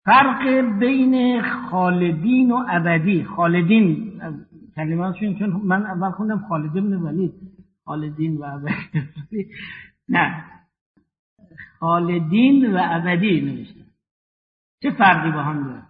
فرق بین خالدین و ابدی، خالدین کلماتشون، چون من اول خوندم خالد بن ولید، خالدین و ابدی، نه خالدین و ابدی نوشته. چه فرقی با هم داره؟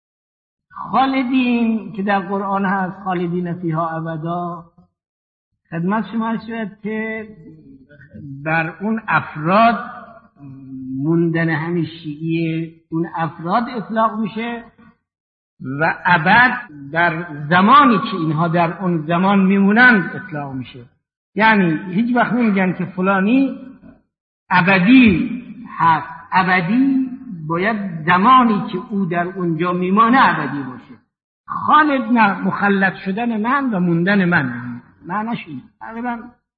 خالدین که در قرآن هست خالدین فیها ابدا، خدمت شما عرض شود که بر اون افراد موندن همیشگی اون افراد اطلاق میشه و ابد در زمانی که اینها در اون زمان میمونند اطلاق میشه. یعنی هیچ وقت نمیگن که فلانی ابدی هست. ابدی باید زمانی که او در اونجا میمانه ابدی باشه. خالد نه، مخلد شدن من و موندن من معناش اینه. تقریبا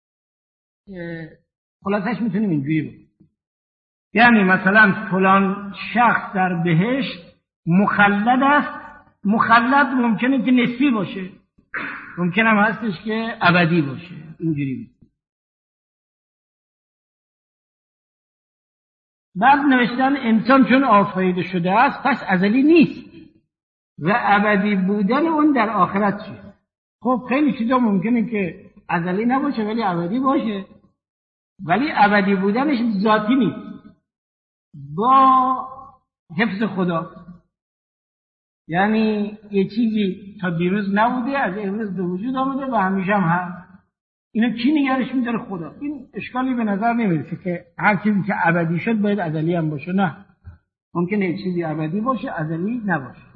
خلاصش میتونیم اینجوری بگیم، یعنی مثلا فلان شخص در بهشت مخلد است. مخلد ممکنه که نسبی باشه، ممکنه هم هستش که ابدی باشه. اینجوری بگیم. بعد نوشتن انسان چون آفریده شده است پس ازلی نیست و ابدی بودن اون در آخرت چیه. خب خیلی چیزا ممکنه که ازلی نباشه ولی ابدی باشه، ولی ابدی بودنش ذاتی نیست، با حفظ خدا. یعنی یه چیزی تا دیروز نبوده از امروز به وجود آمده و همیشه هم هست. اینو کی نگرش میداره؟ خدا. این اشکالی به نظر نمیرسه که هر چیزی که ابدی شد باید ازلی هم باشه. نه، ممکنه یه چیزی ابدی باشه ازلی نباشه.